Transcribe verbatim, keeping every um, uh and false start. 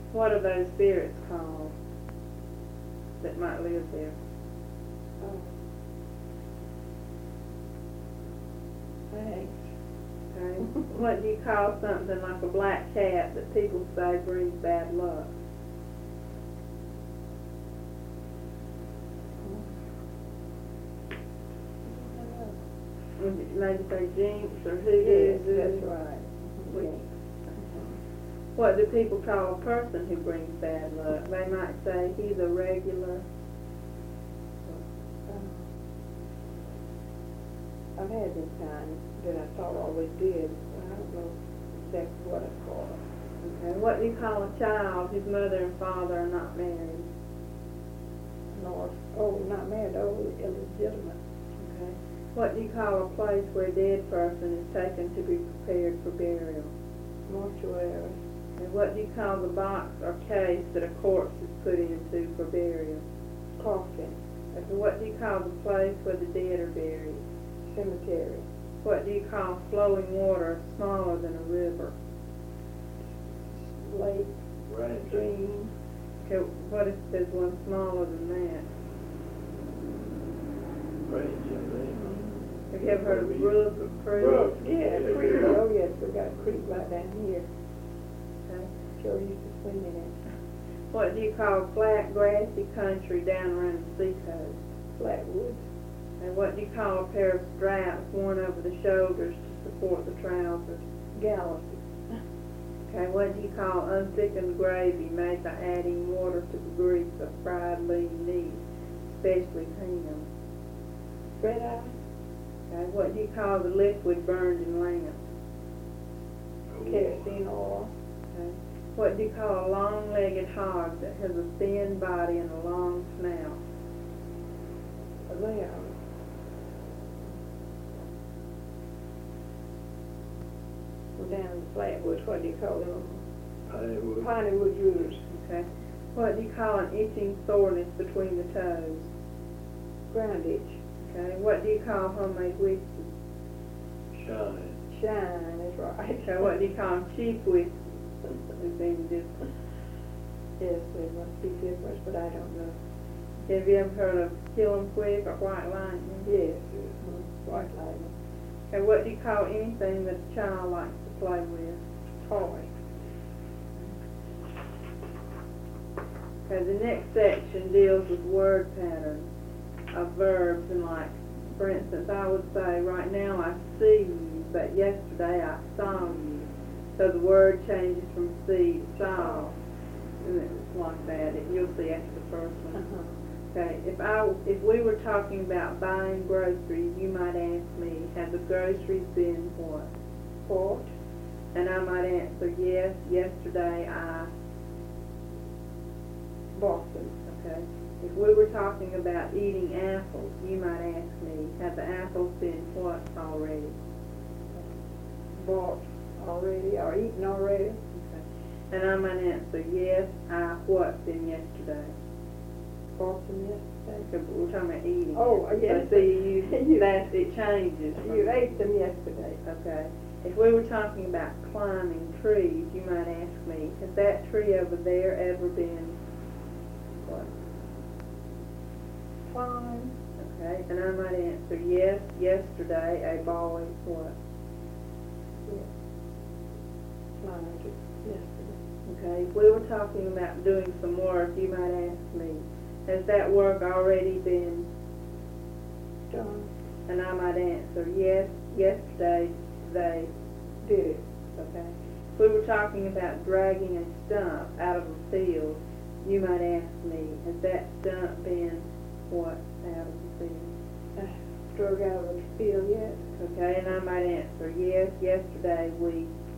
What are those spirits called that might live there? Oh. Thanks. Okay. What do you call something like a black cat that people say brings bad luck? Would you maybe say jinx or hoodoo? Yes, that's right. Which- Jinx. What do people call a person who brings bad luck? They might say he's a regular. Um, I've had this kind that I thought I always did. I don't know exactly what it's called. Okay. What do you call a child whose mother and father are not married? Nor, oh, not married, oh, illegitimate. Okay. What do you call a place where a dead person is taken to be prepared for burial? Mortuary. And what do you call the box or case that a corpse is put into for burial? Coffin. And what do you call the place where the dead are buried? Cemetery. What do you call flowing water smaller than a river? Lake. Right. Stream. Okay, what if there's one smaller than that? Right, yeah, Have you ever heard of a brook or creek? Brook. Yeah, Yeah. creek. Oh, yes, we got a creek right down here. Okay. Sure used to swim in it. What do you call flat, grassy country down around the seacoast? Flatwoods. And what do you call a pair of straps worn over the shoulders to support the trousers? Galaxy. Okay, what do you call unthickened gravy made by adding water to the grease of fried lean meat, especially ham? Red eye. Okay, what do you call the liquid burned in lamps? Kerosene oil. Okay. What do you call a long-legged hog that has a thin body and a long snout? A lamb. We're down in the Flatwoods. What do you call them? Hollywood. Pineywood roots. Okay. What do you call an itching soreness between the toes? Ground itch. Okay. What do you call homemade whiskey? Shine. Shine is right. Okay. What do you call cheap whiskey? There's any difference. Yes, there must be difference, but I don't know. Have you ever heard of Kill 'em Quick or White Lightning? Yes, mm-hmm. White lightning. Okay. What do you call anything that a child likes to play with? Toy. Okay. The next section deals with word patterns of verbs, and like, for instance, I would say, right now I see you, but yesterday I saw you. So the word changes from see to saw, and it's like that. It, you'll see after the first one. Uh-huh. Okay, if I if we were talking about buying groceries, you might ask me, have the groceries been what? Bought. And I might answer, yes, yesterday I. Bought them. Okay. If we were talking about eating apples, you might ask me, have the apples been what already? Bought already or eaten already. Okay. And I might answer, yes, I what been yesterday? Bought them yesterday. Okay, but we're talking about eating. Oh, yes. So see, you, You- that, it changes. from- You ate them yesterday. Okay. If we were talking about climbing trees, you might ask me, has that tree over there ever been what? Fine. Okay. And I might answer, yes, yesterday a boy what? Yes. Climbed it yesterday. Okay. If we were talking about doing some work, you might ask me, has that work already been? Done. And I might answer, yes, yesterday they Did it. Okay. If we were talking about dragging a stump out of a field, you might ask me, has that stump been what out of the field? Uh, drug out of the field yet? Okay, and I might answer, yes, yesterday we